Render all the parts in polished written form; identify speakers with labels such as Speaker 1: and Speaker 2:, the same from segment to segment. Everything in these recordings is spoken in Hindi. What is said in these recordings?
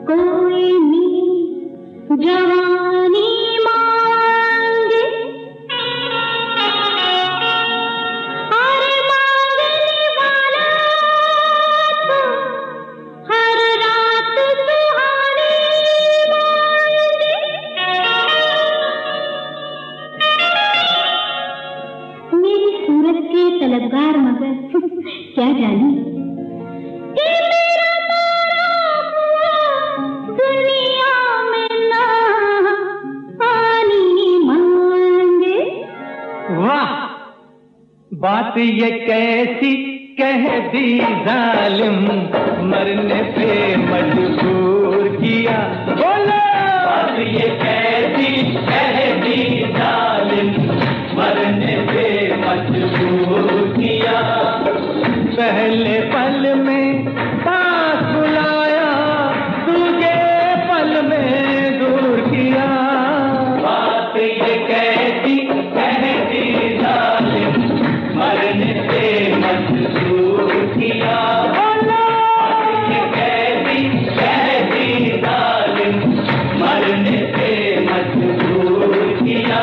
Speaker 1: कोई नी जवानी मांगे और मांगने वाला तो हर रात सुहानी मांगे। मेरी सूरत के तलबगार मगर क्या जाने कि मेरा दुनिया में ना पानी मांगे।
Speaker 2: वाह, बात ये कैसी कह दी जालिम, मरने पे मजबूर किया। बोलो, बात ये कैसी कह दी जालिम, मरने पे मजबूर किया। पहले पल में पास बुलाया, दूजे पल में दूर किया। बात ये कैसी कह दी जालिम, मरने पे मजबूर किया। बात ये कैसी कह दी जालिम, मरने पे मजबूर किया।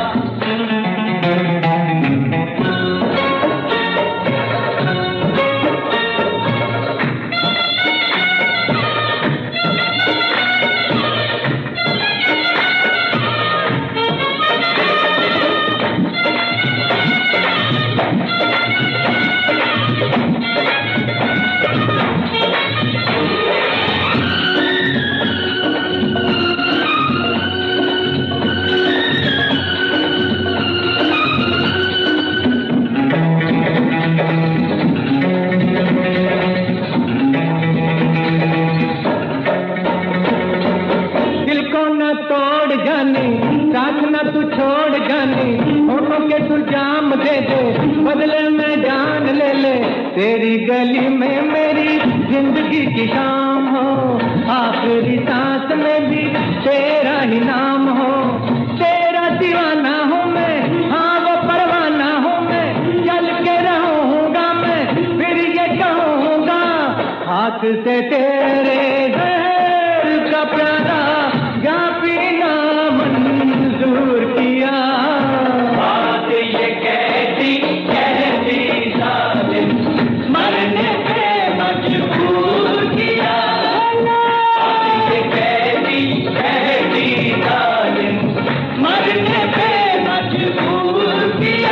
Speaker 2: साथ न तू छोड़ जाने, होठों के तू जाम दे दे, बदले में जान ले ले। तेरी गली में मेरी जिंदगी की शाम हो, आखिरी सांस में भी तेरा ही नाम हो। तेरा दीवाना हूँ मैं, हाँ वो परवाना हूँ मैं, चल के रहूँगा मैं, फिर ये कहूँगा हाथ से तेरे जहर का प्याला जा पीना मंजूर किया। बात ये कैसी कहती जालिम, मरने पे मजबूर किया। बात ये कैसी कहती जालिम, मरने पे मजबूर किया।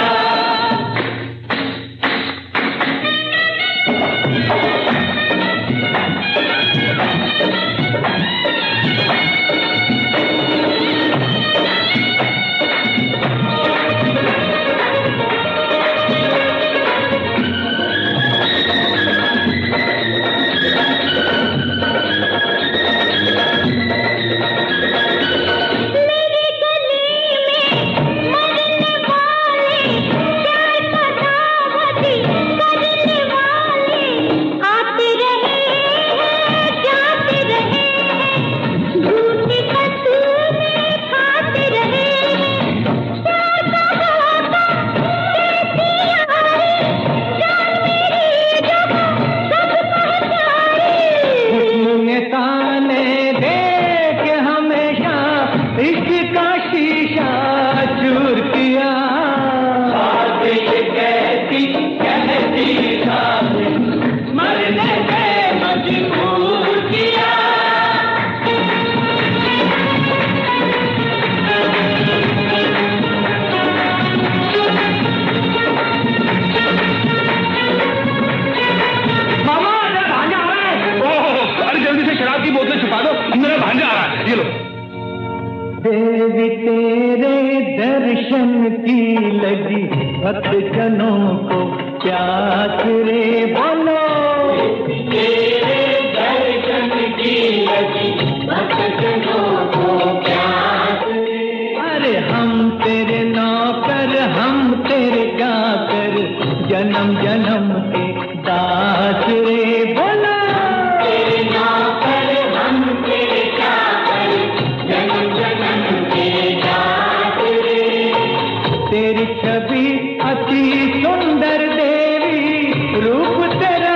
Speaker 2: देवी तेरे दर्शन की लगी भक्त जनों को प्यास रे। बोलो, तेरे दर्शन की लगी भक्त जनों को प्यास रे। अरे हम तेरे नौकर, हम तेरे गाकर, जन्म जन्म के दास रे। बोलो, तेरे नौकर, हम तेरे गाकर, जन्म जन्म के दास रे। तेरी छवि अति सुंदर देवी, रूप तेरा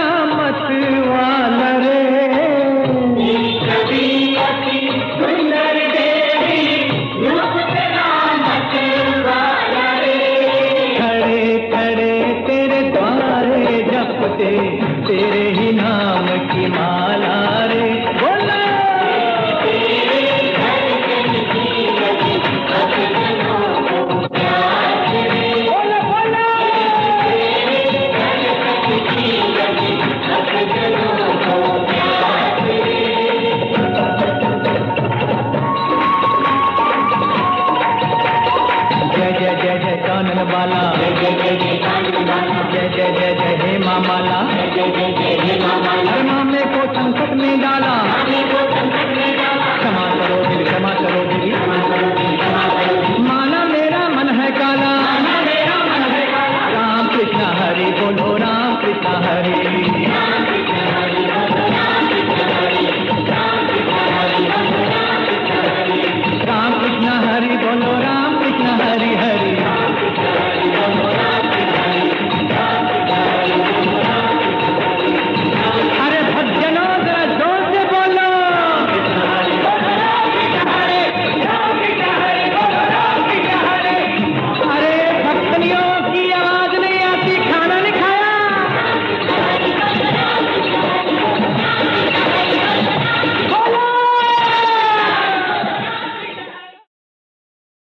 Speaker 2: नाम की माला रे बोला। जय जय जय कानन बाला, जय जय जय जय कानन बाला, जय जय जय जय हे माँ माला, जय जय जय जय हे माँ माला। माँ को संकट में डाला,